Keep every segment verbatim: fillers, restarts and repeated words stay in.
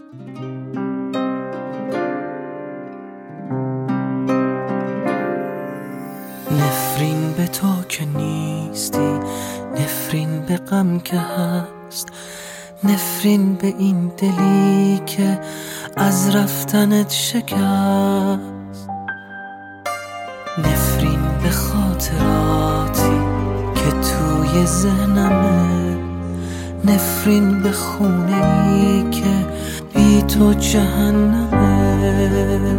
نفرین به تو که نیستی، نفرین به غم که هست، نفرین به این دلی که از رفتنت شکست، نفرین به خاطراتی که توی ذهنمه، نفرین به خونه ای که بی تو جهنمه،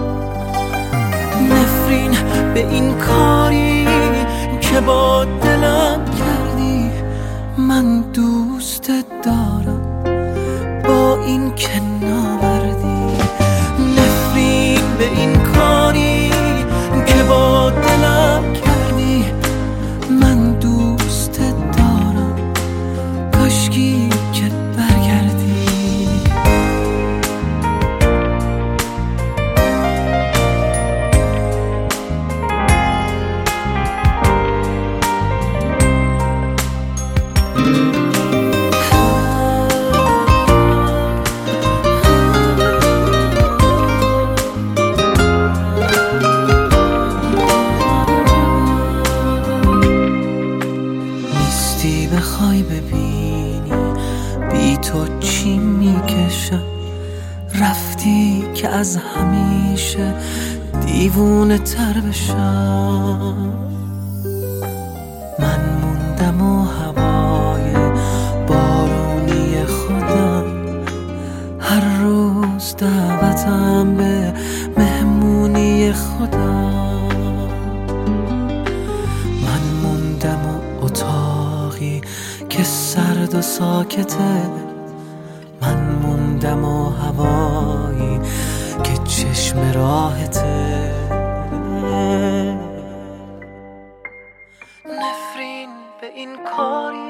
نفرین به این کاری که با دلم کردی، من دوستت دارم با این که ناوردی، نفرین به این کاری که با دلم کردی، من دوستت دارم کاشکی که برگردی. بخوای ببینی بی تو چی میکشم، رفتی که از همیشه دیوونه تر بشم، من موندم و هوای بارونی خودم، هر روز دعوتم به مهمونی خودم، من موندم و اتاقی که سرد و ساکته، من موندم و هوایی که چشم راحته، نفرین به این کاری